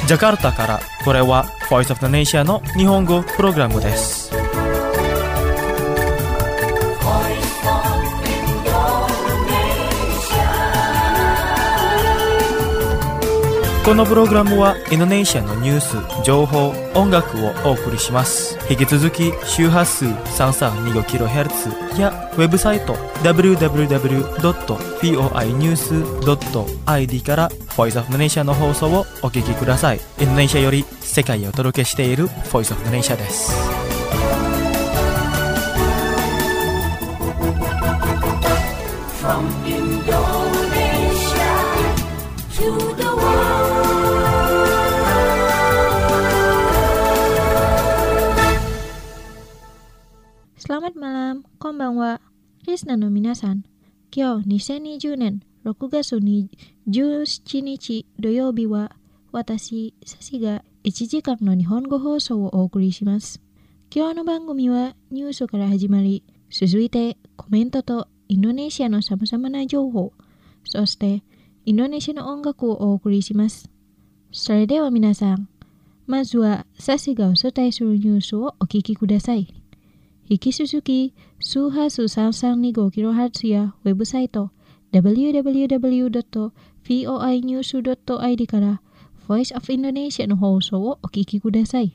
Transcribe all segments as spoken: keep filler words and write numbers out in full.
ジャカルタから、これは Voice of the Nation の日本語プログラムです。このプログラムはインドネシアのニュース、情報、音楽をお送りします。引き続き周波数 さんさんにごキロヘルツ やウェブサイト ダブリューダブリューダブリュードットフォーアイニュースドットアイディー から Voice of the Nation の放送をお聞きください。インドネシアより世界をお届けしている Voice of the Nation です。From Indonesia to the world. Selamat malam, konbanwa. Listenerの皆さん、今日にせんにじゅうねんろくがつじゅうしちにち土曜日は、私、サシがいちじかんの日本語放送をお送りします。今日の番組はニュースから始まり、続いてコメントとインドネシアのさまざまな情報、そしてインドネシアの音楽をお送りします。それでは皆さん、まずはサシがお伝えするニュースをお聞きください。引き続き、周波数 さんさんにごキロヘルツ やウェブサイト ダブリューダブリューダブリュードットフォーアイニュースドットアイディー から Voice of Indonesia の放送をお聞きください。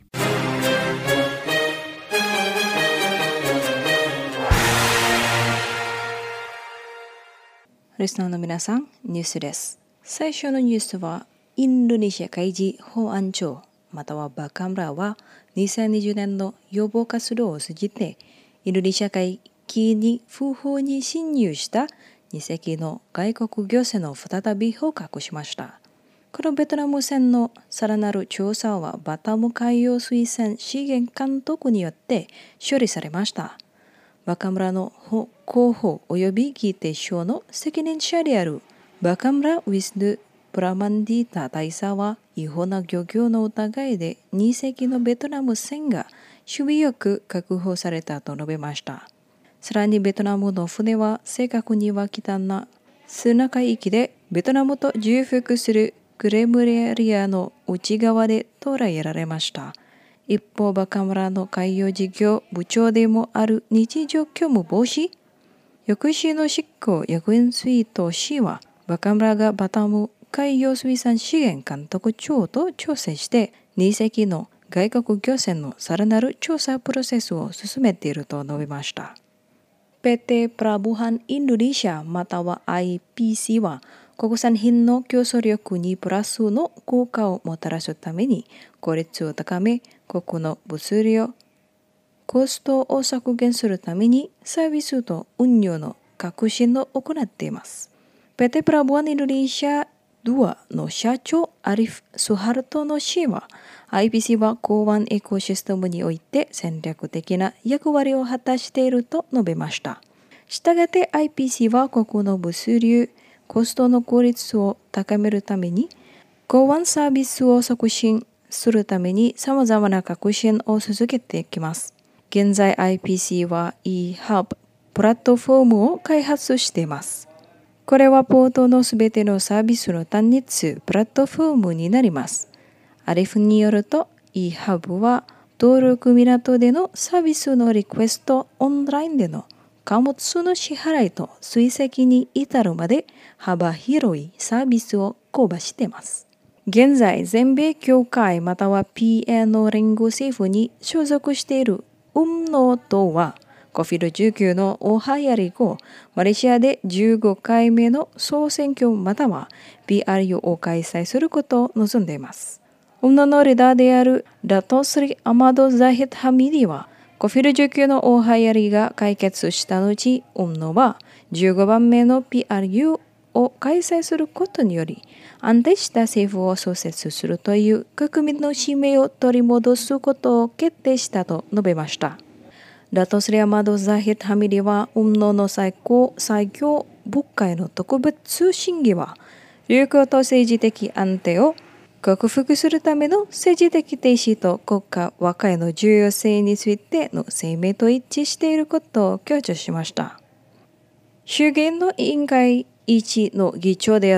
リスナーの皆さん、ニュースです。最初のニュースは、インドネシア海事保安庁またはバカムラはにせんにじゅうねんの予防活動を通じてインドネシア海域に不法に侵入したにせきの外国漁船を再び捕獲しました。このベトナム船のさらなる調査はバタム海洋水産資源監督によって処理されました。バカムラの広報及び議定書の責任者であるバカムラ・ウィスヌ・プラマンディータ大佐は違法な漁業の疑いでにせきのベトナム船が首尾よく確保されたと述べました。さらにベトナムの船は正確には汚な砂海域でベトナムと重複するクレムレリアの内側で捉えられました。一方、バカムラの海洋事業部長でもある日常業務防止抑止の執行役員スイート氏はバカムラがバタム海洋水産資源監督庁と調整してにせきの外国漁船のさらなる調査プロセスを進めていると述べました。ピーティー プラブハンインドネシアまたは アイピーシー は国産品の競争力にプラスの効果をもたらすために効率を高め国の物流コストを削減するためにサービスと運用の革新を行っています。ピーティー プラブハンインドネシアドゥアの社長アリフ・スハルトの氏は アイピーシー は港湾エコシステムにおいて戦略的な役割を果たしていると述べました。したがって アイピーシー は国の物流コストの効率を高めるために港湾サービスを促進するために様々な革新を続けていきます。現在 アイピーシー は e-hub プラットフォームを開発しています。これはポートのすべてのサービスの単一プラットフォームになります。アリフによると e-hub は登録港でのサービスのリクエストオンラインでの貨物の支払いと追跡に至るまで幅広いサービスを講話しています。現在全米協会または ピーエー の連合政府に所属しているウンノー党はコビドじゅうきゅう の大流行り後、マレーシアでじゅうごかいめの総選挙または ピーアールユー を開催することを望んでいます。ウンノのリーダーであるダトスリ・アマド・ザヒッド・ハミディは、コビドじゅうきゅう の大流行りが解決した後、ウンノはじゅうごばんめの ピーアールユー を開催することにより、安定した政府を創設するという国民の使命を取り戻すことを決定したと述べました。ダトスリ・アマド・ザヒッド・ハミディは、ウンノの最高最強部会の特別審議は、流行と政治的安定を克服するための政治的停止と国家和解の重要性についての声明と一致していることを強調しました。衆議院の委員会一の議長である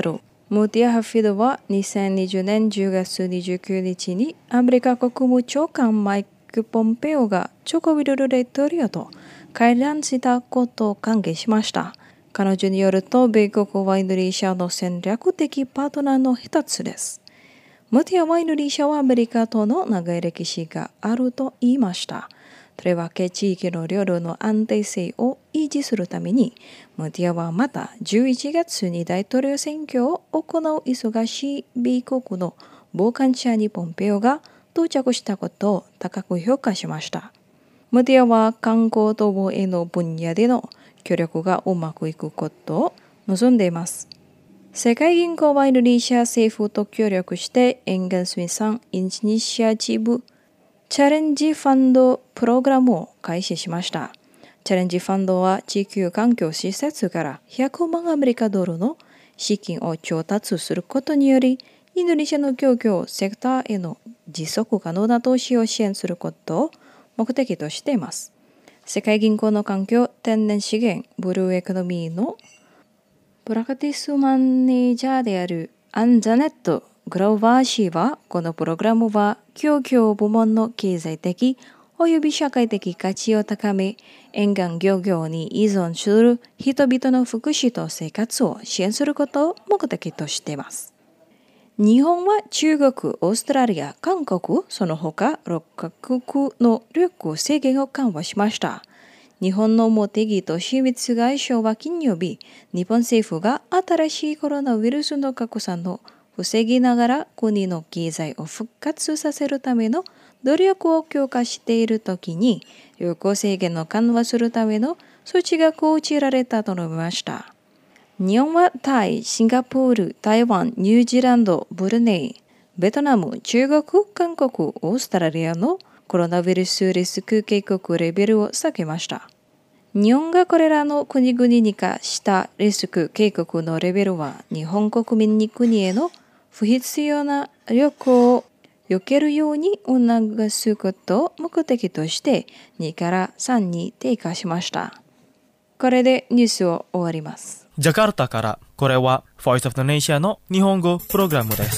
ムティア・ハフィドはにせんにじゅうねんじゅうがつにじゅうくにちにアメリカ国務長官マイク・ポンペオがチョコビドル大統領と会談したことを歓迎しました。彼女によると、米国はインドネシアの戦略的パートナーの一つです。ムティアはインドネシアはアメリカとの長い歴史があると言いました。とりわけ地域の領土の安定性を維持するために、ムティアはまたじゅういちがつに大統領選挙を行う忙しい米国の傍観者にポンペオが到着したことを高く評価しました。ムティアは観光と防衛の分野での協力がうまくいくことを望んでいます。世界銀行はインドネシア政府と協力して沿岸水産イニシアチブチャレンジファンドプログラムを開始しました。チャレンジファンドは地球環境施設からひゃくまんアメリカドルの資金を調達することにより、インドネシアの漁業セクターへの持続可能な投資を支援することを目的としています。世界銀行の環境、天然資源、ブルーエコノミーのプラクティスマネージャーであるアン・ザネット・グローバー氏は、このプログラムは漁業部門の経済的および社会的価値を高め、沿岸漁業に依存する人々の福祉と生活を支援することを目的としています。日本は中国、オーストラリア、韓国、その他ろっかこくの旅行制限を緩和しました。日本の茂木敏光外相は金曜日、日本政府が新しいコロナウイルスの拡散を防ぎながら国の経済を復活させるための努力を強化しているときに、旅行制限を緩和するための措置が講じられたと述べました。日本はタイ、シンガポール、台湾、ニュージーランド、ブルネイ、ベトナム、中国、韓国、オーストラリアのコロナウイルスリスク警告レベルを下げました。日本がこれらの国々に課したリスク警告のレベルは、日本国民に国への不必要な旅行を避けるように促すことを目的としてにからさんに低下しました。これでニュースを終わります。 ジャカルタから、これは Voice of the Nation の日本語プログラムです。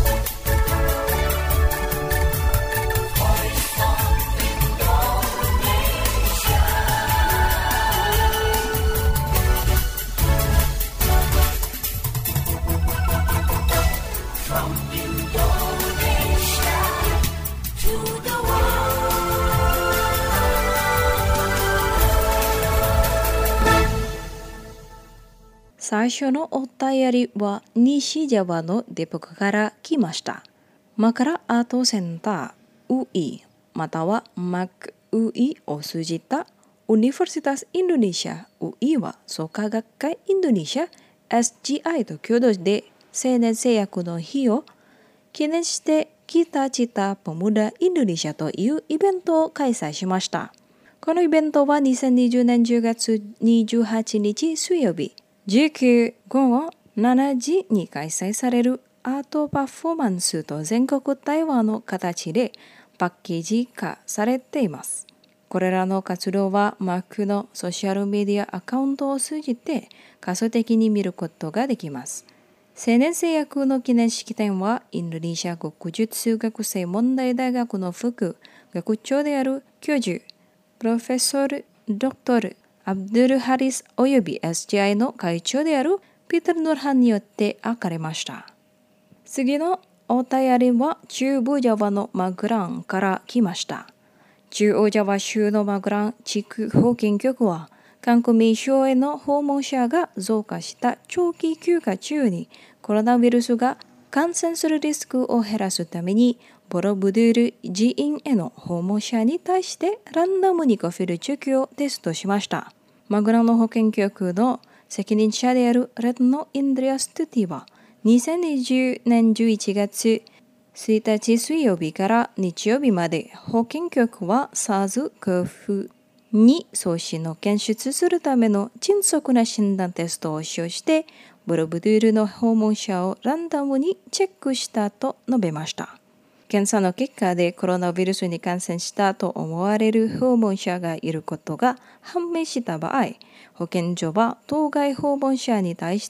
最初のお便りは西ジャワのデポクから来ました。マカラアートセンター ユーイー または マック ユーイー を通じた Universitas Indonesia ユーイー は創価学会インドネシア エスジーアイ と共同で青年製薬の日を記念してKita Cita Pemuda Indonesia というイベントを開催しました。このイベントはにせんにじゅうねんじゅうがつにじゅうはちにち水曜日じゅうくごごしちじに開催されるアートパフォーマンスと全国対話の形でパッケージ化されています。これらの活動はマークのソーシャルメディアアカウントを通じて仮想的に見ることができます。青年製薬の記念式典はインドネシア国術学生問題大学の副学長である教授プロフェッソル・ドクトルアブドゥル・ハリスおよび エスジーアイ の会長であるピーター・ヌルハンによって開かれました。次のお便りは中部ジャワのマグランから来ました。中央ジャワ州のマグラン地区保健局は観光名所への訪問者が増加した長期休暇中にコロナウイルスが感染するリスクを減らすためにボロブドゥール寺院への訪問者に対してランダムにコフィル除去をテストしました。マグラの保健局の責任者であるレッドのインドリアストゥティはにせんにじゅうねんじゅういちがつついたち水曜日から日曜日まで保健局は SARS-コーブイに 送信を検出するための迅速な診断テストを使用してボロブドゥールの訪問者をランダムにチェックしたと述べました。検査の結果でコロナウイルスに感染したと思われる訪問者がいることが判明した場合、保健所は当該訪問者に対して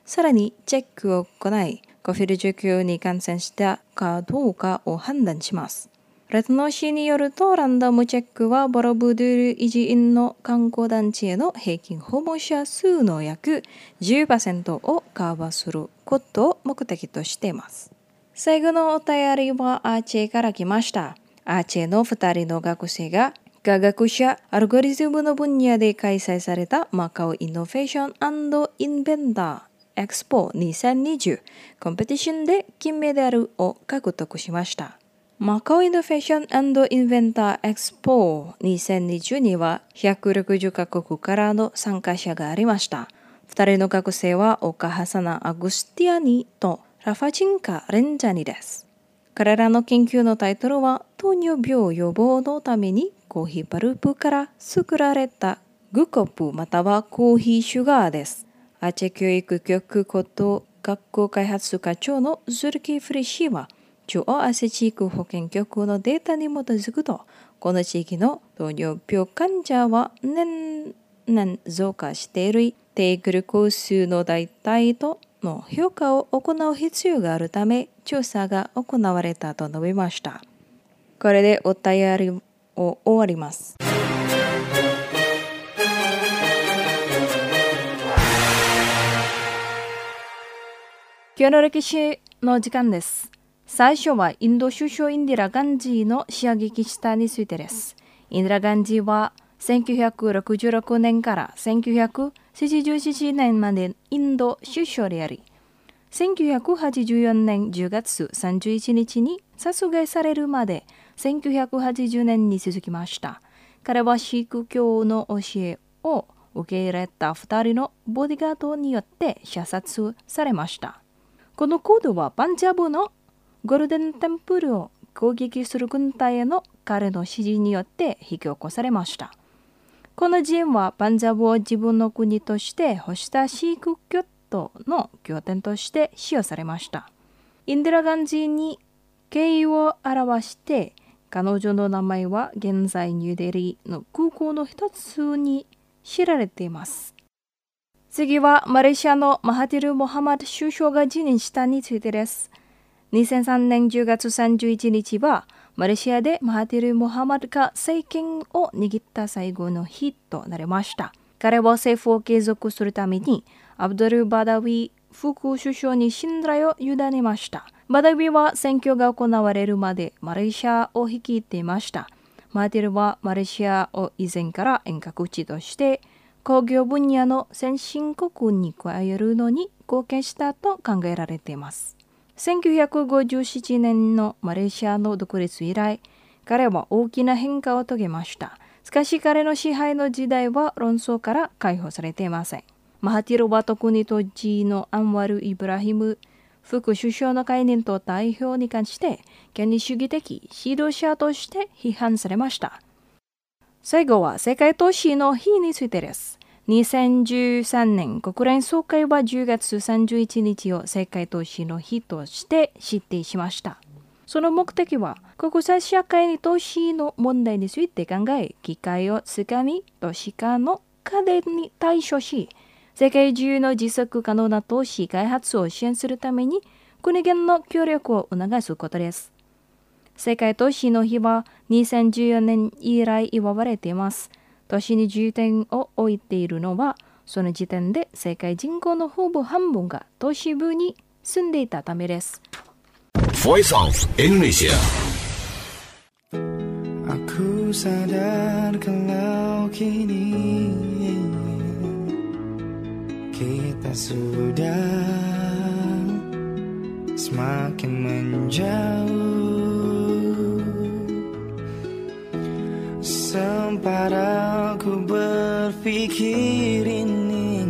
さらにチェックを行い、コビドじゅうきゅう に感染したかどうかを判断します。レッドノー市によると、ランダムチェックはボロブドゥール維持員の観光団地への平均訪問者数の約 じゅっパーセント をカバーすることを目的としています。最後のお便りはアーチェから来ました。アーチェのふたりの学生が科学者アルゴリズムの分野で開催されたマカオイノベーション&インベンターエクスポにせんにじゅうコンペティションで金メダルを獲得しました。マカオイノベーション&インベンターエクスポにせんにじゅうにはひゃくろくじゅうカ国からの参加者がありました。ふたりの学生はオカハサナ・アグスティアニとラファチンカ・レンジャニです。彼らの研究のタイトルは糖尿病予防のためにコーヒーパルプから作られたグコプまたはコーヒーシュガーです。アーチェ教育局こと学校開発課長のズルキ・フリ氏は中央アセ地区保健局のデータに基づくと、この地域の糖尿病患者は年々増加している低グルコースの代替との評価を行う必要があるため、調査が行われたと述べました。これでお便りを終わります。今日の歴史の時間です。最初はインド首相インディラ・ガンジーの射撃したについてです。インディラ・ガンジーはせんきゅうひゃくろくじゅうろくねんからせんきゅうひゃくはちじゅうななねんまでインド首相であり、せんきゅうひゃくはちじゅうよねんじゅうがつさんじゅういちにちに殺害されるまでせんきゅうひゃくはちじゅうねんに続きました。彼はシーク教の教えを受け入れたふたりのボディガードによって射殺されました。この行動はパンジャブのゴールデンテンプルを攻撃する軍隊への彼の指示によって引き起こされました。この人はパンジャブを自分の国として欲したシーク教徒の拠点として使用されました。インディラ・ガンジーに敬意を表して彼女の名前は現在ニューデリーの空港の一つに知られています。次はマレーシアのマハティル・モハマド首相が辞任したについてです。にせんさんねんじゅうがつさんじゅういちにちはマレーシアでマハティル・モハマドが政権を握った最後の日となりました。彼は政府を継続するためにアブドル・バダウィ副首相に信頼を委ねました。バダウィは選挙が行われるまでマレーシアを率いていました。マハティルはマレーシアを以前から遠隔地として工業分野の先進国に加えるのに貢献したと考えられています。せんきゅうひゃくごじゅうななねんのマレーシアの独立以来、彼は大きな変化を遂げました。しかし彼の支配の時代は論争から解放されていません。マハティルは特に当時のアンワル・イブラヒム副首相の解任と代表に関して権利主義的指導者として批判されました。最後は世界都市の日についてです。にせんじゅうさんねん国連総会はじゅうがつさんじゅういちにちを世界都市の日として指定しました。その目的は国際社会に都市の問題について考え、機会をつかみ都市化の課題に対処し、世界中の持続可能な都市開発を支援するために国間の協力を促すことです。世界都市の日はにせんじゅうよねん以来祝われています。都市に重点を置いているのは、その時点で世界人口のほぼ半分が都市部に住んでいたためです。 Voice of Indonesia. Aku sadar kalau kini kita sudah semakin menjauh. Sempat aku berpikir ini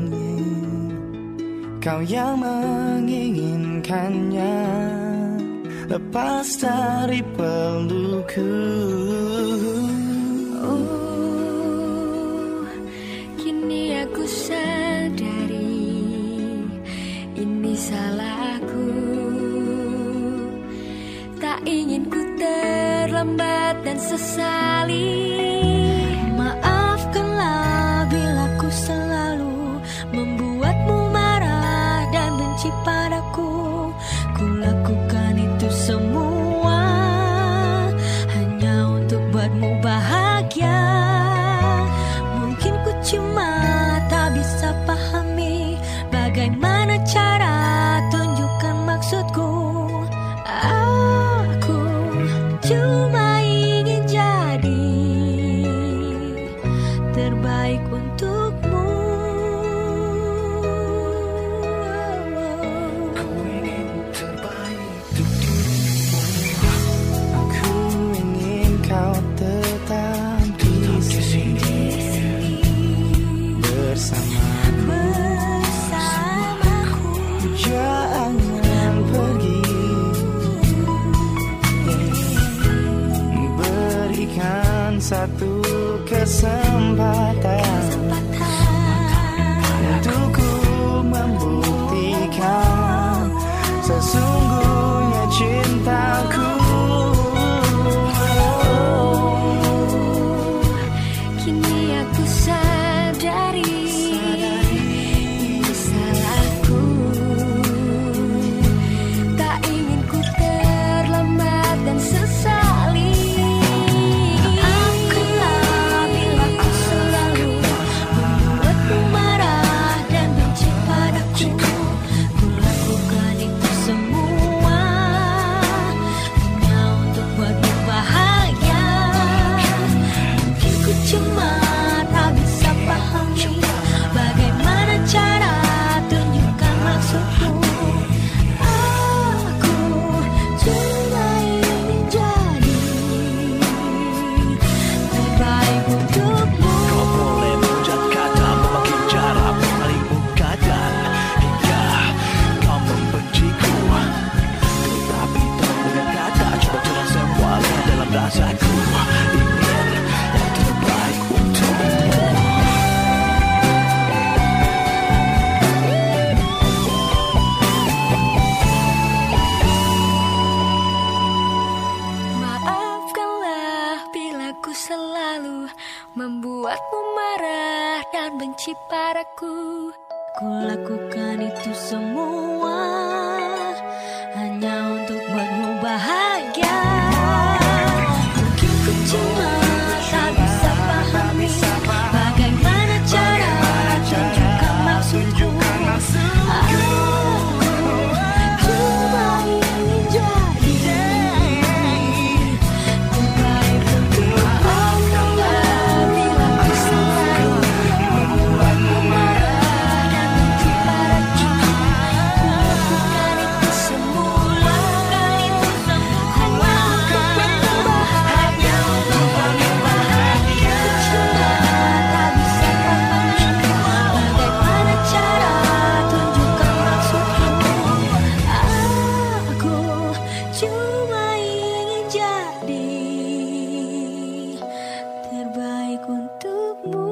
kau yang menginginkannya, lepas dari pelukku. Oh, kini aku sadari ini salahku. Tak ingin ku terlambat dan sesali. Maafkanlah bila ku selalu membuatmu marah dan terbaik untukmu. Ku ingin terbaik untuk dirimu. Aku ingin kau tetap di sini bersamaku. Bersamaku. Jangan pergi. Berikan satu kesempatan untukku membuktikan sesungguhnya cintaku. Kini aku sadari salahku. Tak ingin ku terlambat dan sesali. Maafkanlah bila ku selalu membuatmu marah dan benci padaku. Ku lakukan itu semua hanya untuk buatmu bahagia. Mungkin ku cuma tak bisa pahami bagaimana cara tunjukkan maksudku. Aku cuma ingin jadi terbaik untukmu. Kau boleh mengucap kata, memakai cara paling mudah hingga kau membenciku. Tetapi dengan kata coba tulis semuanya dalam rasaku. Ingin yang terbaik untukmu. Maafkanlah bila ku selalu membuatmu marah dan benci padaku. Ku lakukan itu semua hanya untuk buatmu bahagia. Mungkin ku cuma tak bisa pahami bagaimana cara tunjukkan maksudku. Aku cuma ingin jadi terbaik untukmu. Maafkanlah bila ku selalu membuatmu marah dan benci padaku. Ku lakukan itu semua hanya untuk buatmu bahagia. Ku cuma tak bisa pahami bagaimana cara tunjukkan maksudku. Aku cuma ingin jadi terbaik untukmu.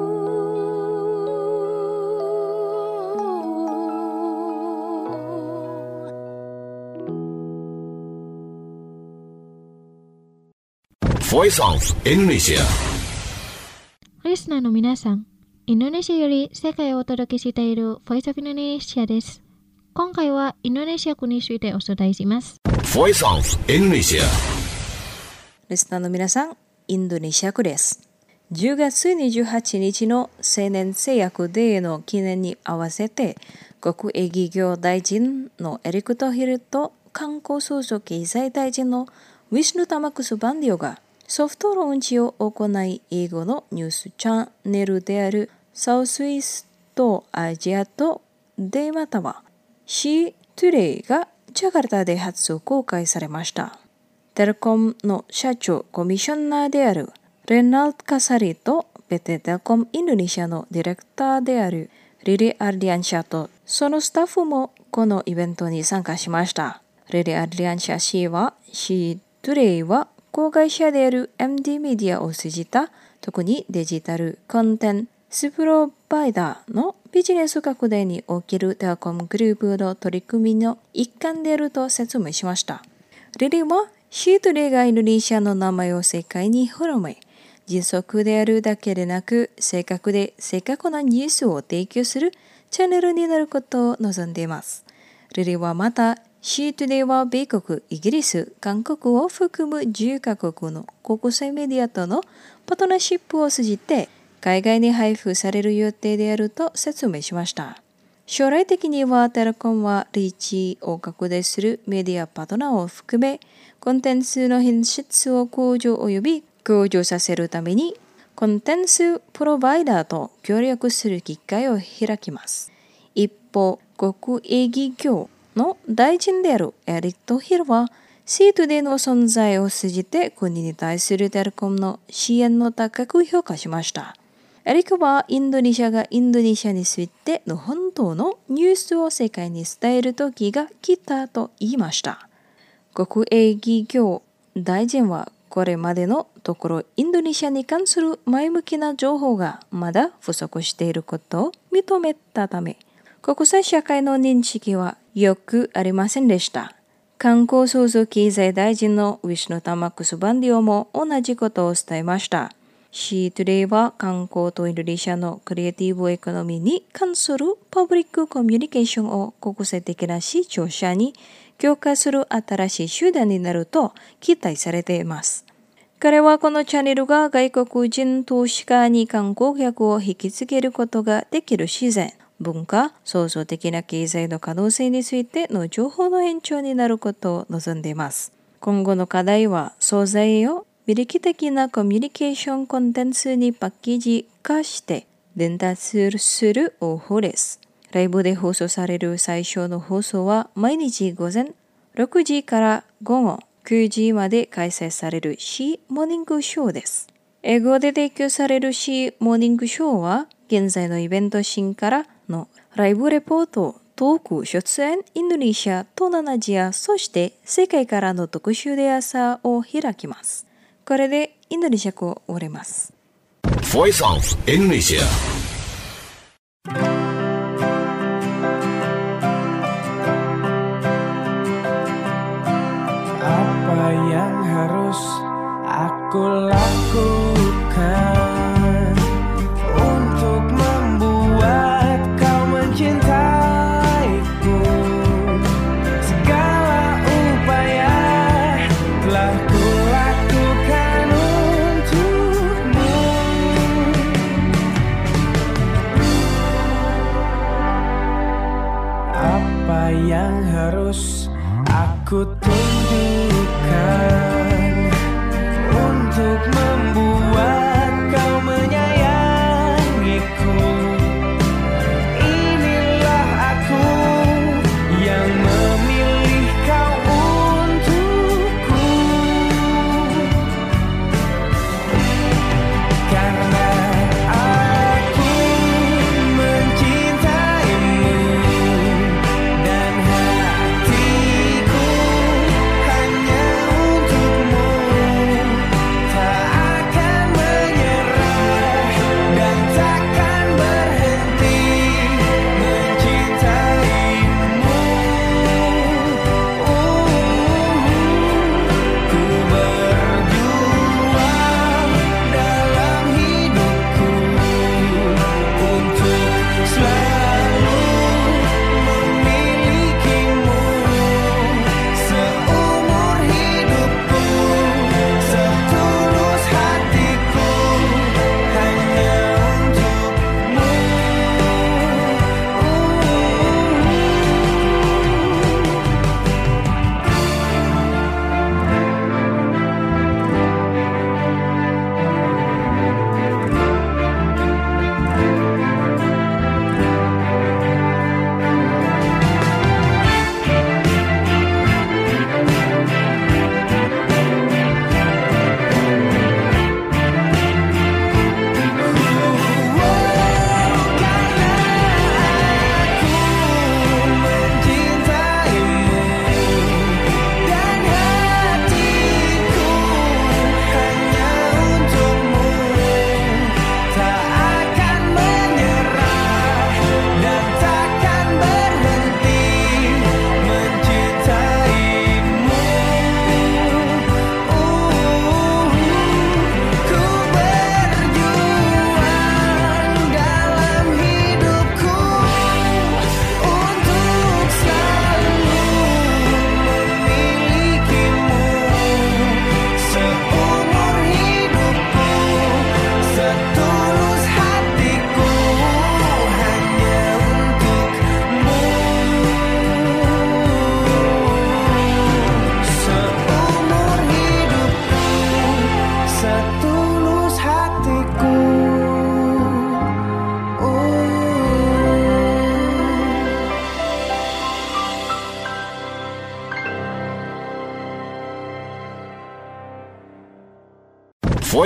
Voice of Indonesia. リスナーの皆さん、インドネシアより世界をお届けしている Voice of Indonesia です。今回はインドネシア国についてお伝えします。 Voice of Indonesia. リスナーの皆さん、インドネシア区です。じゅうがつにじゅうはちにちの青年製薬デーの記念に合わせて、国営企業大臣のエリクト・ヒルと観光総書経済大臣のウィシュヌ・タマクス・バンディオがソフトローンチを行い、英語のニュースチャンネルであるサウスイーストアジアとでまたはシートゥデイがジャカルタで初公開されました。テレコムの社長コミッショナーであるレナルド・カサリとピーティーテレコムインドネシアのディレクターであるリリ・アルディアンシャとそのスタッフもこのイベントに参加しました。リリ・アルディアンシャ氏はシートゥデイは子会社である エムディー メディアを通じた特にデジタルコンテンツプロバイダーのビジネス拡大におけるテレコムグループの取り組みの一環であると説明しました。リリはシートデイがインドネシアの名前を世界に広め、迅速であるだけでなく正確で正確なニュースを提供するチャンネルになることを望んでいます。リリはまたシートデイは米国、イギリス、韓国を含むじゅっかこくの国際メディアとのパートナーシップを通じて海外に配布される予定であると説明しました。将来的にはテレコムはリーチを拡大するメディアパートナーを含めコンテンツの品質を向上及び向上させるためにコンテンツプロバイダーと協力する機会を開きます。一方、国営企業の大臣であるエリット・ヒルは、シートでの存在を通じて国に対するテレコムの支援を高く評価しました。エリックはインドネシアがインドネシアについての本当のニュースを世界に伝える時が来たと言いました。国営企業大臣はこれまでのところインドネシアに関する前向きな情報がまだ不足していることを認めたため、国際社会の認識は良くありませんでした。観光創造経済大臣のウィシュヌ・タマックス・バンディオも同じことを伝えました。シートゥデイは観光とインドネシアのクリエイティブエコノミーに関するパブリックコミュニケーションを国際的な視聴者に強化する新しい手段になると期待されています。彼はこのチャンネルが外国人投資家に観光客を引きつけることができる自然、文化、創造的な経済の可能性についての情報の延長になることを望んでいます。今後の課題は、素材を魅力的なコミュニケーションコンテンツにパッケージ化して伝達する方法です。ライブで放送される最初の放送は毎日午前ろくじから午後くじまで開催される C モーニングショーです。英語で提供される C モーニングショーは現在のイベントシーンからのライブレポート、トーク、出演、インドネシア、東南アジア、そして世界からの特集で朝を開きます。これでインドネシア語を終わります。 Voice of Indonesia. Apa yang harus aku lakukan untuk membuat kau mencintaiku? Segala upaya telah ku lakukan untukmu. Apa yang harus aku tunjukkan untuk membuat kau menyayangiku? Inilah aku yang memilih kau untukku. Karena aku mencintaimu dan hatiku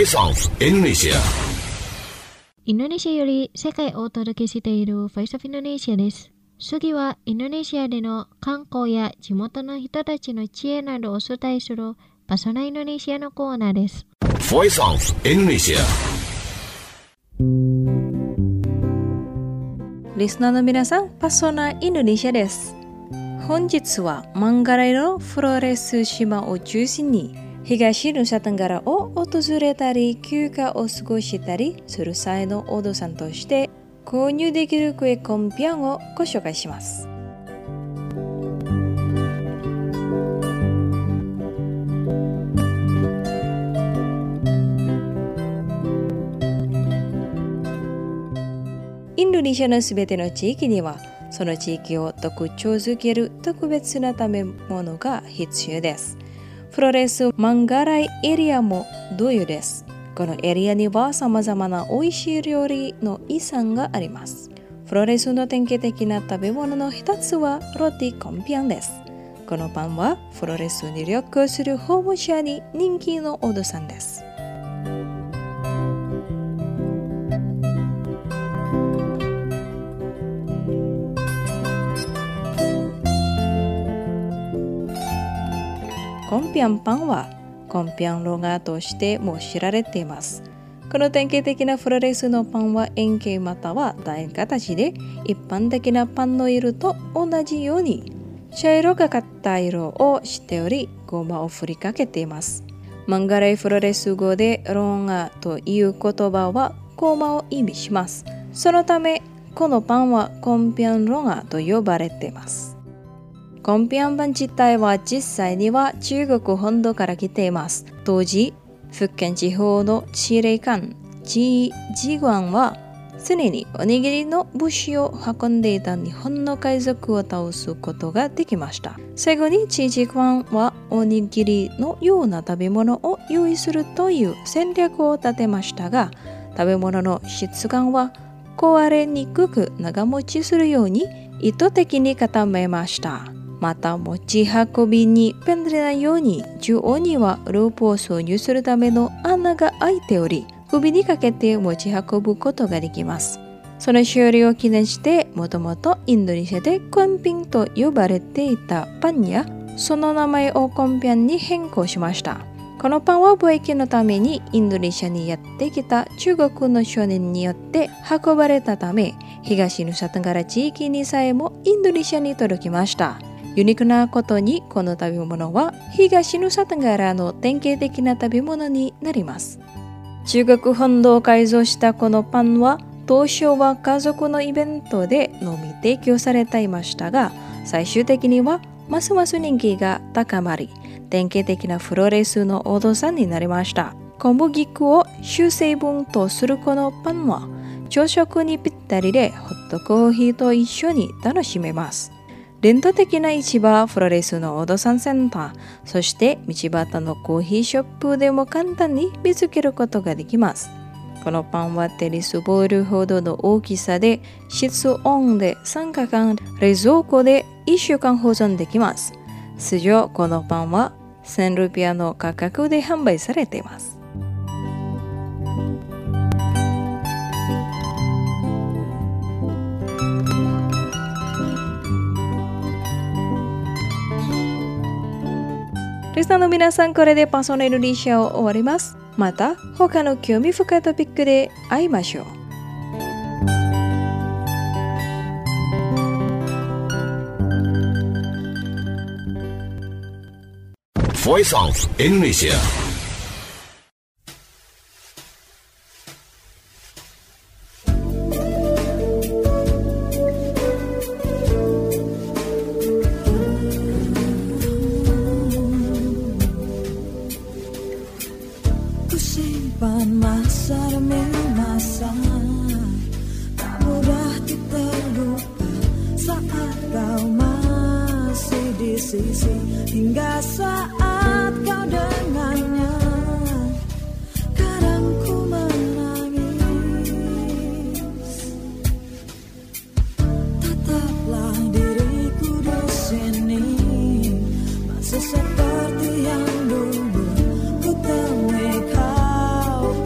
Voice of Indonesia。 インドネシアより世界をお届けしている Voice of Indonesia です。次はインドネシアでの観光や地元の人たちの知恵などをお伝えするパソナインドネシアのコーナーです。 Voice of Indonesia。 リスナーの皆さん、パソナインドネシアです。本日はマンガライのフロレス島を中心に東ヌサテンガラを訪れたり休暇を過ごしたりする際のお父さんとして購入できるクエコンピャンをご紹介します。インドネシアのすべての地域にはその地域を特徴づける特別な食べ物が必要です。フロレスマンガライエリアも同様です。このエリアには様々な美味しい料理の遺産があります。フロレスの典型的な食べ物の一つはロティコンピャンです。このパンはフロレスに旅行する訪問者に人気のおどさんです。コンピャンパンはコンピャンロガーとしても知られています。この典型的なフロレスのパンは円形または楕円形で一般的なパンの色と同じように茶色がかった色をしておりごまを振りかけています。マンガライフロレス語でロガーという言葉はごまを意味します。そのためこのパンはコンピャンロガーと呼ばれています。コンピャンパン自体は実際には中国本土から来ています。当時、福建地方の司令官、ジーグワンは常におにぎりの物資を運んでいた日本の海賊を倒すことができました。最後にジーグワンはおにぎりのような食べ物を用意するという戦略を立てましたが、食べ物の質感は壊れにくく長持ちするように意図的に固めました。また持ち運びに便利なように中央にはロープを挿入するための穴が開いており首にかけて持ち運ぶことができます。その勝利を記念してもともとインドネシアでコンピンと呼ばれていたパンやその名前をコンピャンに変更しました。このパンは貿易のためにインドネシアにやってきた中国の少年によって運ばれたため東ヌサテンガラ地域にさえもインドネシアに届きました。ユニークなことにこの食べ物は東ヌサテンガラの典型的な食べ物になります。中国本土を改造したこのパンは当初は家族のイベントでのみ提供されていましたが最終的にはますます人気が高まり典型的なフロレスのお父さんになりました。小麦粉を主成分とするこのパンは朝食にぴったりでホットコーヒーと一緒に楽しめます。伝統的な市場、フロレスのお父さんセンター、そして道端のコーヒーショップでも簡単に見つけることができます。このパンはテニスボールほどの大きさで、室温でさんかかん、冷蔵庫でいっしゅうかん保存できます。通常、このパンはせんルピアの価格で販売されています。リスナーの皆さん、これでパソナインドネシアを終わります。また他の興味深いトピックで会いましょう。 Voice of Indonesia。 Masa demi masa tak mudah terlupa saat kau masih di sisi hingga saat kau dengannya kadang ku menangis tetaplah diriku di sini masih seperti yang dulu ku temui kau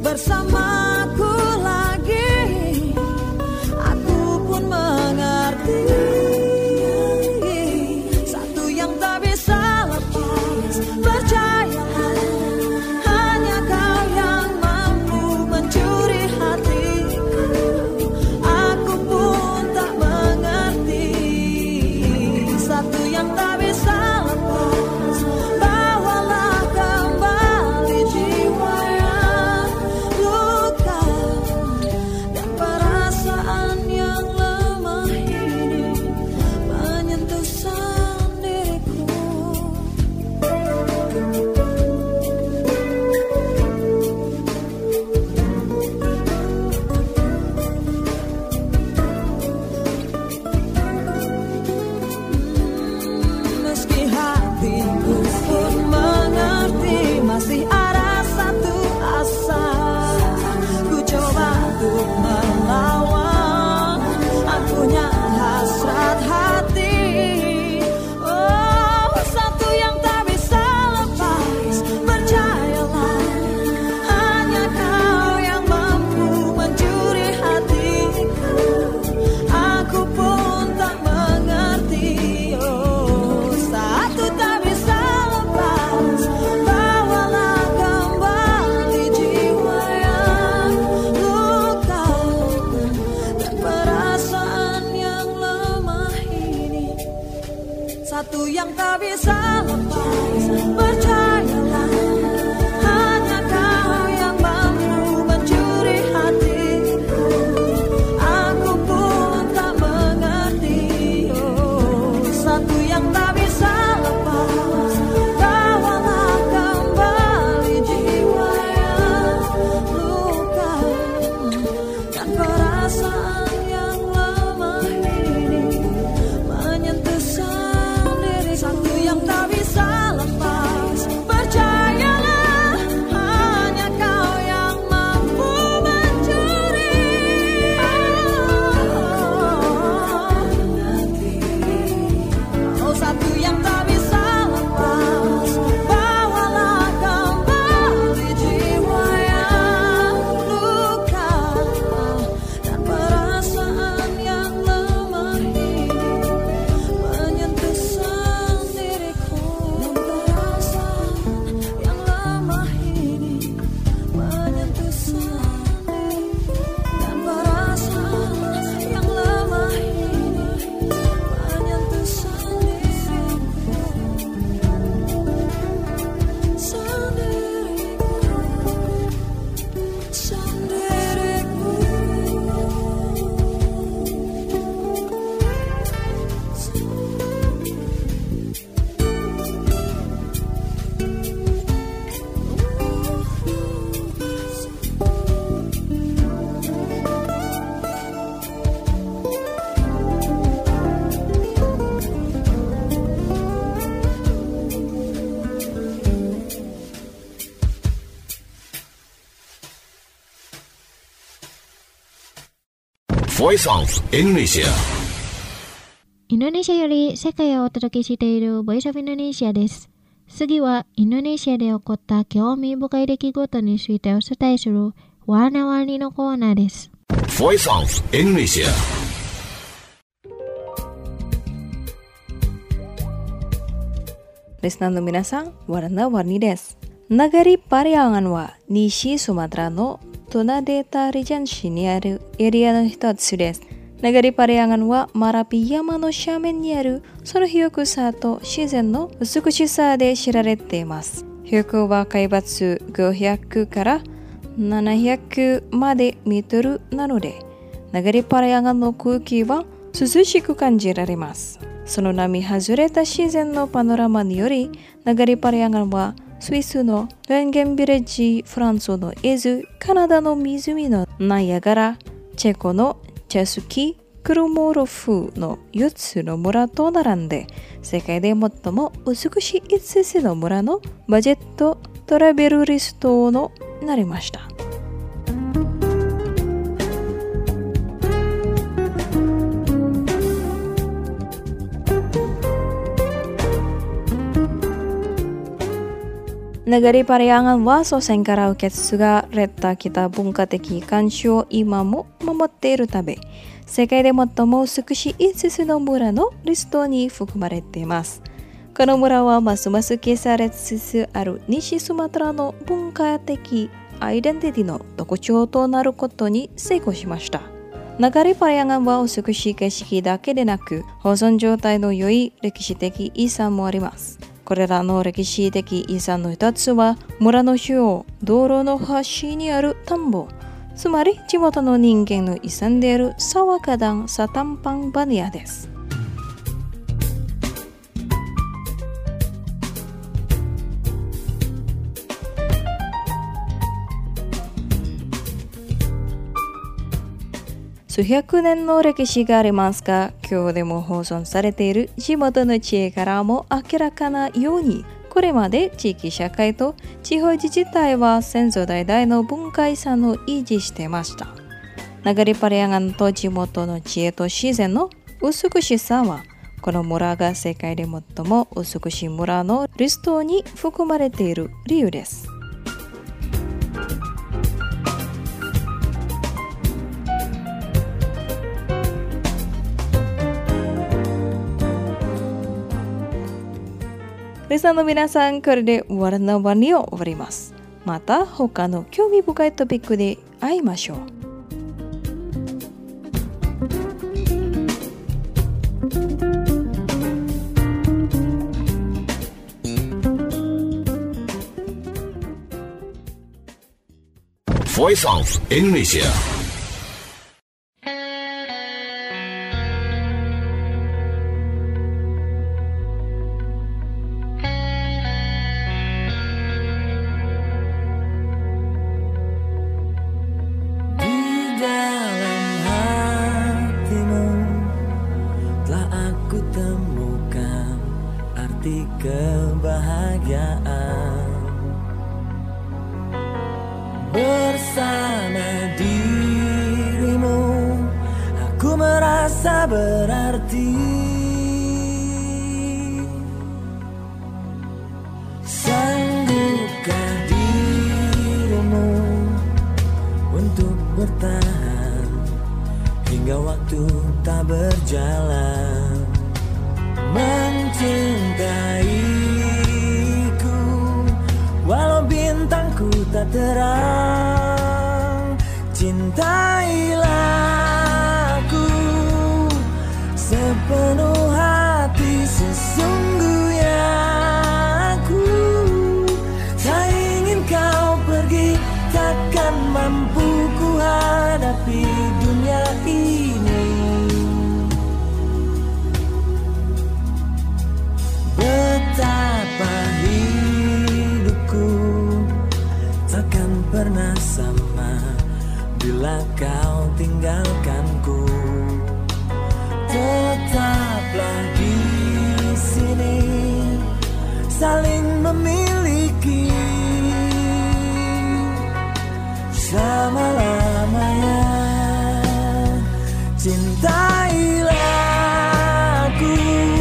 bersamaku lagi, aku pun mengerti. Satu yang tak bisa lepas, percayalah, hanya kau yang mampu mencuri hatiku. Aku pun tak mengerti. Satu yang tak bisa lepas, bawalah kembali jiwa yang luka dan perasaan yang lemah ini menyentuh sendiriku. Meski hatiku pun mengerti, masih ada satu asa. Ku coba untuk melawan, akunya hasrat hati. Oh, satu yang tak bisa lepas, percayalah, hanya kau yang mampu mencuri hatiku. Aku pun tak mengerti. Oh, satu tak bisa lepas, bawalah kembali jiwa yang luka dan perasaan yang lemah ini. Satu yang tak bisa lepas, percayalah, hanya kau yang mampu mencuri hatiku. Aku pun tak mengerti. Oh, satu yang tak bisa lepas, bawalah kembali jiwa yang luka dan perasaan yang lemah ini menyentuh sendiri. Satu yang tak bisa lepas, percayalah, hanya kau yang mampu mencuri. Oh, satu yang tak bisa lepas, bawalah kembali jiwa yang luka dan perasaan yang lemah ini menyentuh sendiriku. Perasaan yang lemah ini menyentuh sendiriku, dan perasaan yang lemah ini menyentuh sendiriku. Sendiriku, Voice of Indonesia. Indonesia より世界をお届けしている Voice of Indonesia です。次はインドネシアで起こった興味深い出来事についてお伝えするワーナワニのコーナーです。 Voice of Indonesia. Listenerの皆さん、warna-warni desu. Nagari Pariangan wa Nishi Sumatra no Tonadeta Regencyにあるエリアの一つです。Nagari Pariangan wa Marapi 山の斜面にあるその広くさと自然の美しさで知られています。標高は海抜ごひゃくからななひゃくまでメートルなので、Nagari Parianganの空気は涼しく感じられます。その並外れた自然のパノラマにより、Nagari Parianganはスイスのレンゲンビレッジ、フランスのエズ、カナダの湖のナイアガラ、チェコのチェスキー、クルモロフのよっつの村と並んで、世界で最も美しいいつつの村のバジェットトラベルリストのなりました。 Nagari Parianganは祖先から受け継がれた北文化的慣習を今も守っているため、世界で最も美しいいつつの村のリストに含まれています。この村はますます消されつつある西スマトラの文化的アイデンティティの特徴となることに成功しました。Nagari Parianganは美しい景色だけでなく、保存状態の良い歴史的遺産もあります。これらの歴史的遺産の一つは、村の主要道路の端にある田んぼ、つまり地元の人間の遺産であるサワカダンサタンパンバニアです。数百年の歴史がありますが、今日でも保存されている地元の知恵からも明らかなように、これまで地域社会と地方自治体は先祖代々の文化遺産を維持していました。Nagari Parianganと地元の知恵と自然の美しさは、この村が世界で最も美しい村のリストに含まれている理由です。リスナーの皆さん、これでwarna-warniを終わります。また他の興味深いトピックで会いましょう。 Voice of Indonesia. Kebahagiaan bersama dirimu, aku merasa berarti. Sanggupkah dirimu untuk bertahan hingga waktu tak berjalan, mencintaiku walau bintangku tak terang. Cintailah aku sepenuh hati, sesungguhnya aku tak ingin kau pergi, takkan mampu ku hadapi dunia ini. Betapa hidupku takkan pernah sama bila kau tinggalkanku. Tetaplah di sini, saling memiliki selama-lamanya. Cintailah aku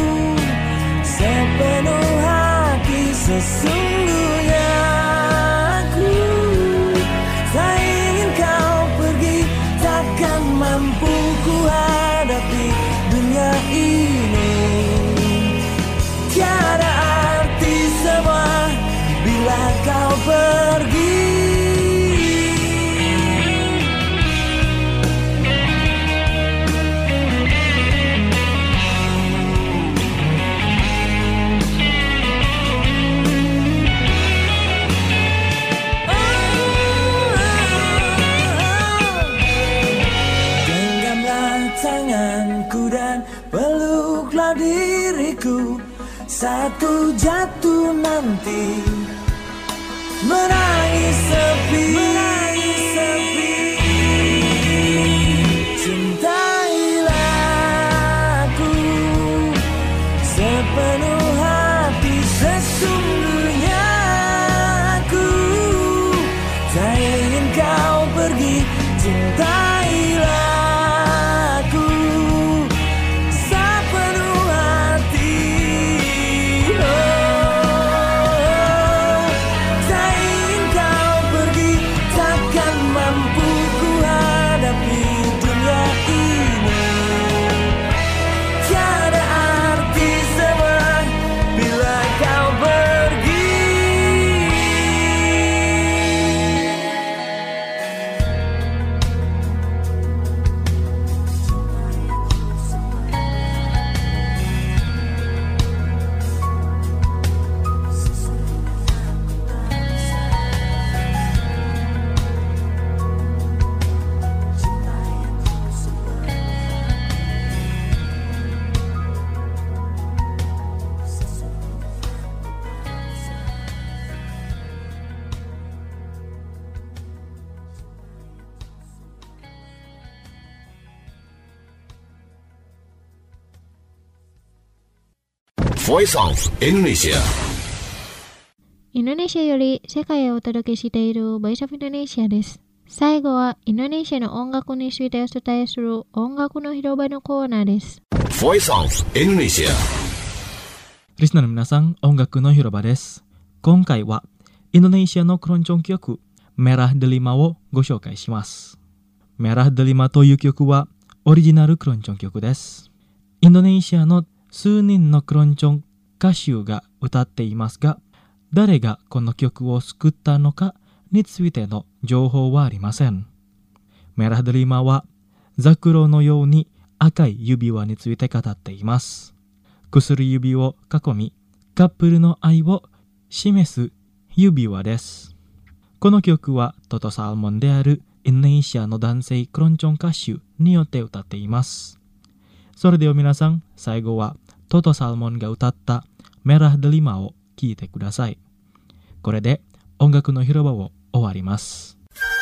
sepenuh hati, sesungguhnya aku tak ingin kau pergi, takkan mampu ku hadapi dunia ini. Tiada arti semua bila kau pergi. Peluklah diriku, satu jatuh nanti menangis sepi, menangis sepi. Cintailah aku sepenuh hati, sesungguhnya aku tak ingin kau pergi. Cintailah Voice of Indonesia. インドネシアより世界をお届けしている Voice of Indonesia です。最後はインドネシアの音楽についてお伝えする音楽の広場のコーナーです。 Voice of Indonesia. リスナーの皆さん、音楽の広場です。今回はインドネシアのクロンチョン曲、Merah Delimaをご紹介します。Merah Delima という曲はオリジナルクロンチョン曲です。インドネシアの数人のクロンチョン歌手が歌っていますが、誰がこの曲を作ったのかについての情報はありません。Merah Delimaはザクロのように赤い指輪について語っています。薬指を囲み、カップルの愛を示す指輪です。この曲はトトサルモンであるインドネシアの男性クロンチョン歌手によって歌っています。それでは皆さん、最後はトトサルモンが歌ったMerah Delimaを聴いてください。これで音楽の広場を終わります。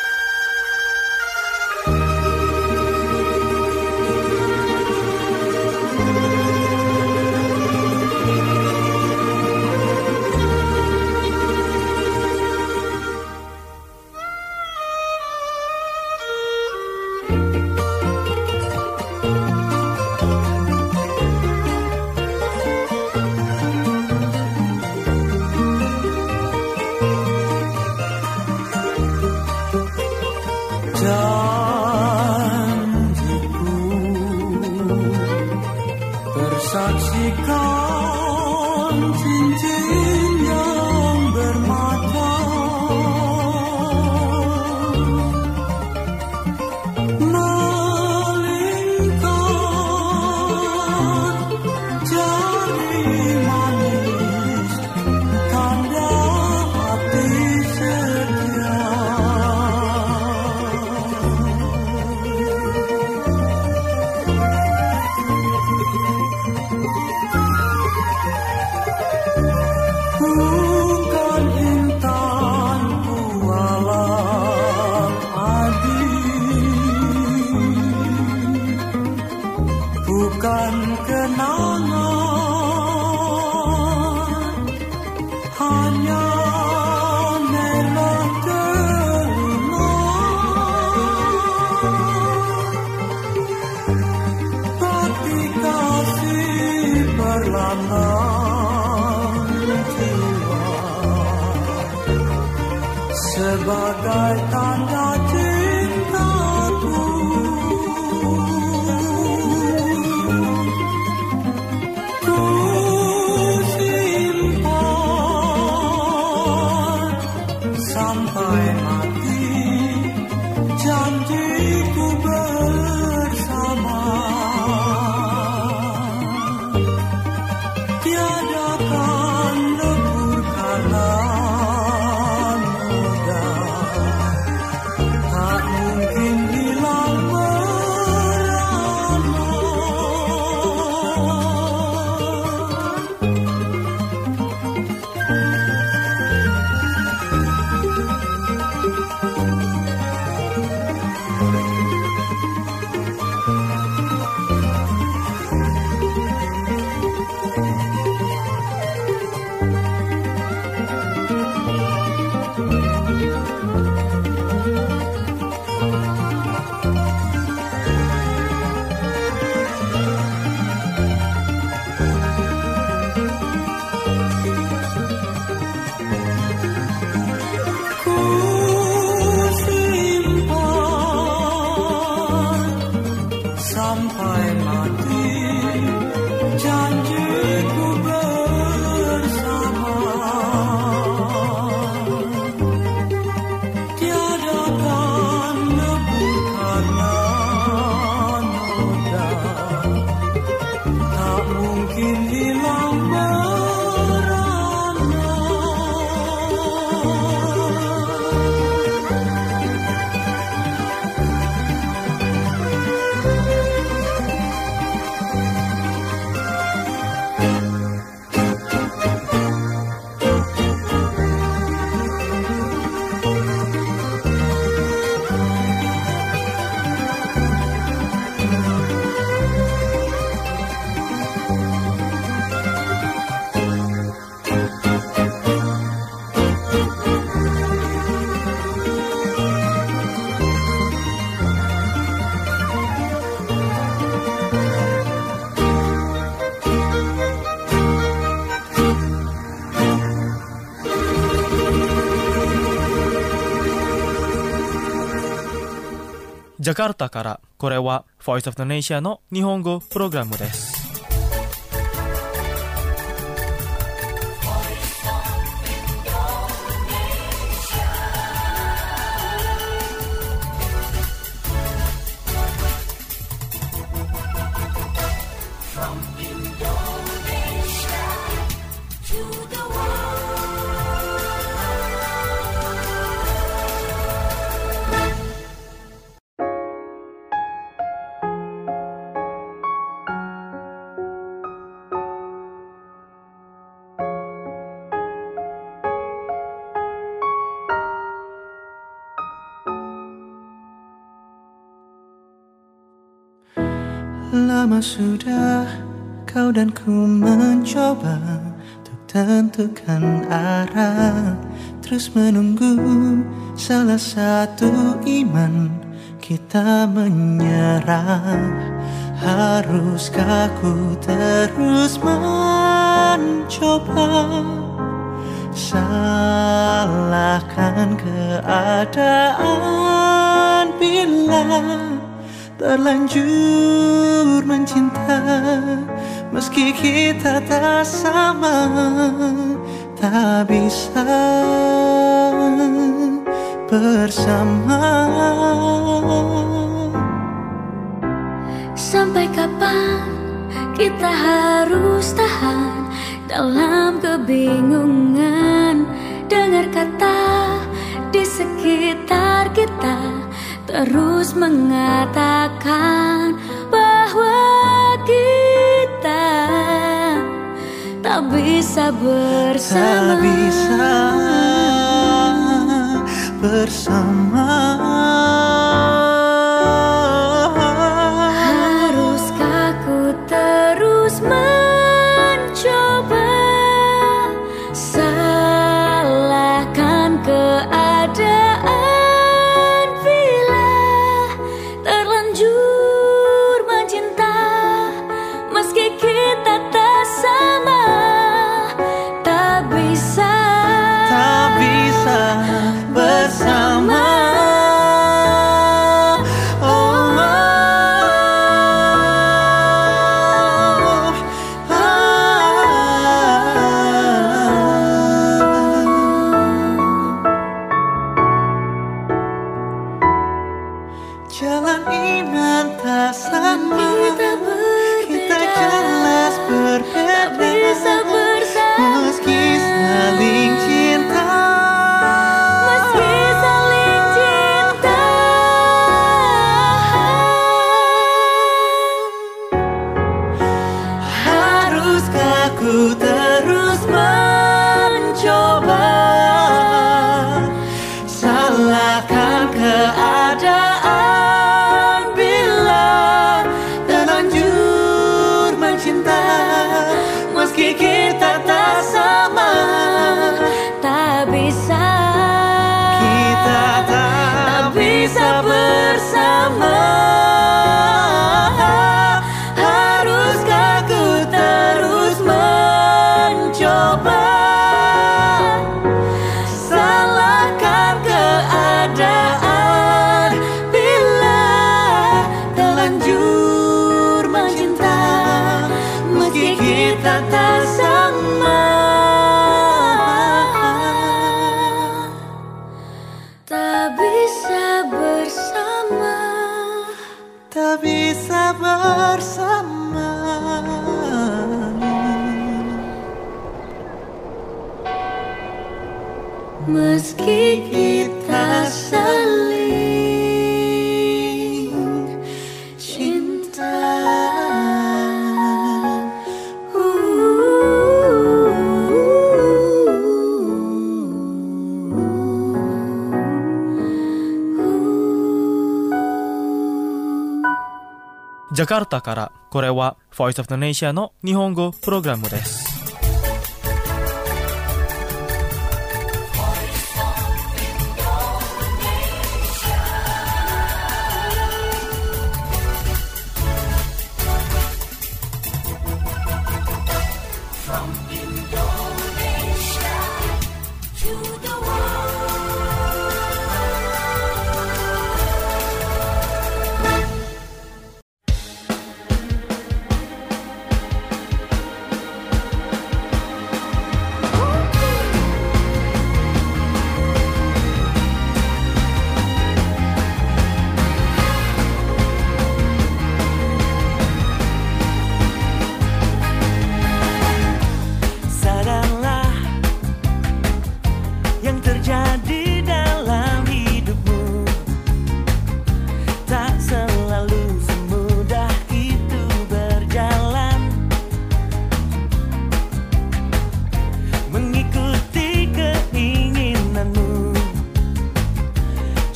Saksikan cincin yang bermata, melingkar jari manis, tanda hati setia. Bukan intan bualan adi, bukan kenangan, hanya merah delima. Hati kasih berlambang sebagai tanda cintaku. Ku simpan sampai mati janjiku bersama. Tiadakan lebur karena tak mungkin hilang merana. Sampai mati janjiku bersama. ジャカルタから、これは Voice of Indonesia の日本語プログラムです。 Lama sudah kau dan ku mencoba untuk tentukan arah, terus menunggu salah satu iman kita menyerah. Haruskah ku terus mencoba, salahkan keadaan bila terlanjur mencinta, meski kita tak sama, tak bisa bersama. Sampai kapan kita harus tahan dalam kebingungan, dengar kata di sekitar kita terus mengatakan bahwa kita tak bisa bersama, tak bisa bersama. Haruskah ku terus mencoba, salahkan keadaan bersama. Oh, oh, oh, jalan iman tak sama, kita jelas berbeda, tak bisa bersama meski saling cinta. Ku terus mencoba, salahkan keadaan bila terlanjur mencinta, meski kita tak sama, tak bisa, kita tak bisa bersama. Haruskah ku terus mencoba, salahkan keadaan bila terlanjur mencinta, meski kita tak sama, tak bisa bersama, tak bisa bersama. Meski kita saling cinta. ジャカルタから、これは Voice of Indonesia の日本語プログラムです。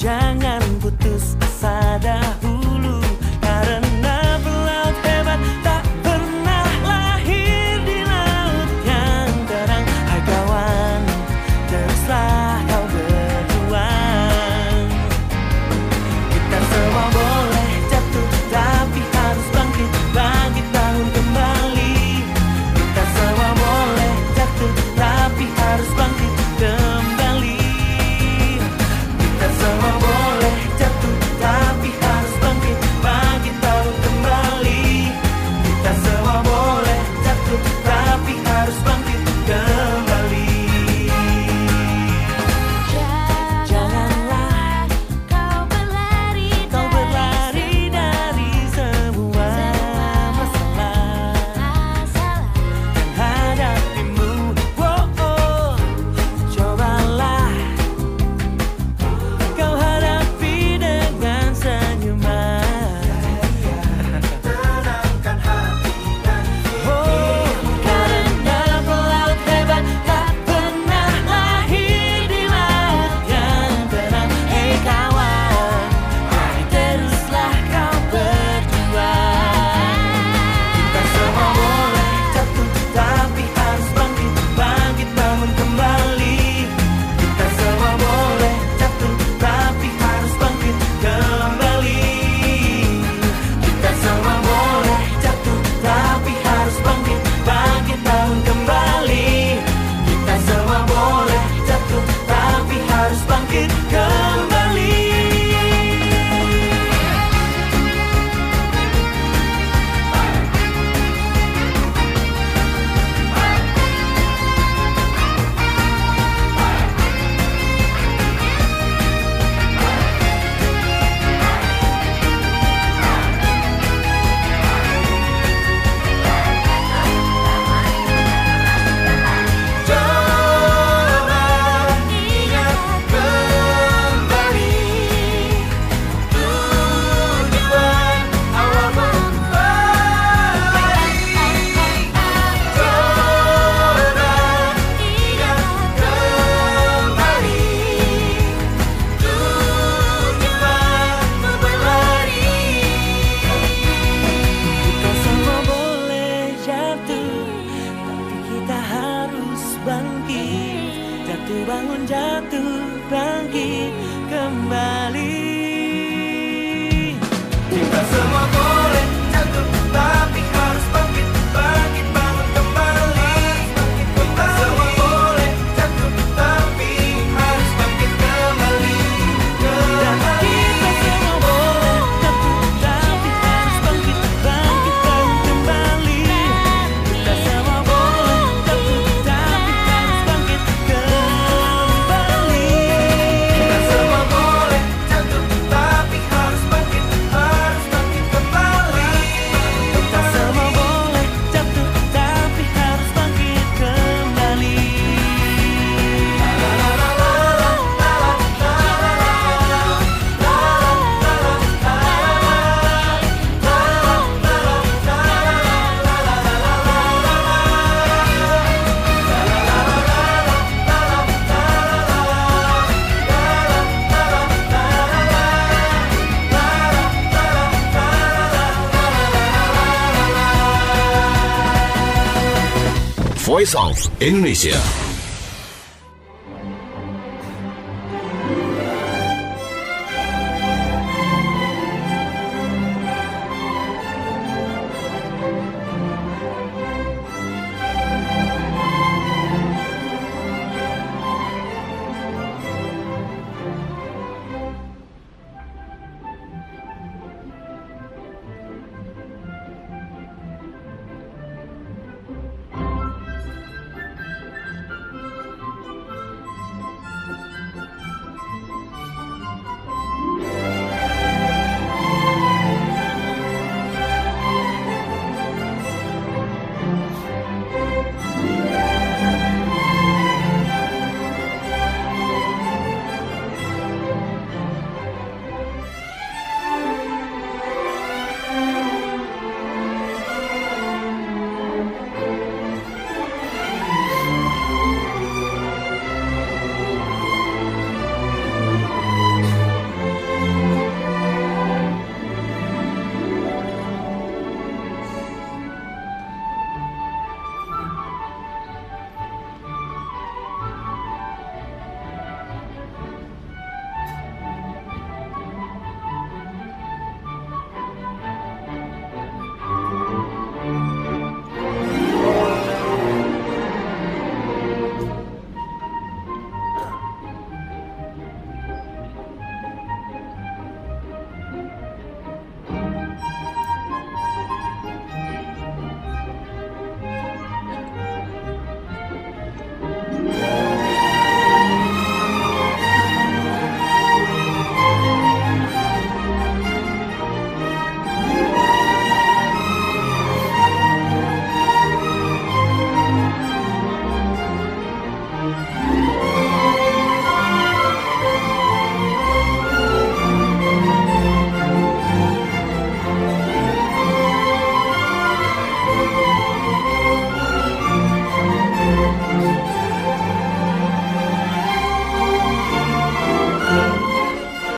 Jangan putus asa dahulu, karena pelaut hebat tak pernah lahir di laut yang terang. Hai kawan, teruslah kau berjuang. Kita semua boleh jatuh, tapi harus bangkit, bangkit bangun kembali. Kita semua boleh jatuh, tapi harus bangkit kembali. Kita semua boleh jatuh, tapi harus bangkit, bangkit bangun kembali. Kita semua boleh jatuh, tapi harus bangkit kembali. Janganlah kau berlari kau berlari dari semua masalah yang hadapimu. Oh, oh. Cobalah kau hadapi dengan senyuman. Tenangkan hati dan oh, karena pelaut hebat tak pernah lahir di laut yang terang. Hei kawan, mari teruslah kau berjuang. Kita semua boleh jatuh, tapi harus bangkit, bangkit bangun kembali. Kita semua boleh jatuh, tapi harus bangkit kembali. Kita semua boleh jatuh, tapi harus bangkit, bangkit bangun kembali. Kita semua boleh jatuh, tapi harus bangkit kembali. Coba ingat kembali tujuan awal berlari. Coba ingat kembali tujuan berlari. Kita semua boleh jatuh, tapi kita harus bangkit. Jatuh bangun, jatuh bangkit kembali. Kita semua boleh jatuh, tapi harus bangkit, bangkit bangun kembali. Kita semua boleh jatuh, tapi harus bangkit kembali. Kita semua boleh jatuh, tapi harus bangkit, bangkit bangun kembali. Kita semua boleh jatuh, tapi harus bangkit kembali. Kita semua boleh jatuh, tapi harus bangkit, harus bangkit kembali. Kita semua boleh jatuh, tapi harus bangkit kembali. Voice of Indonesia.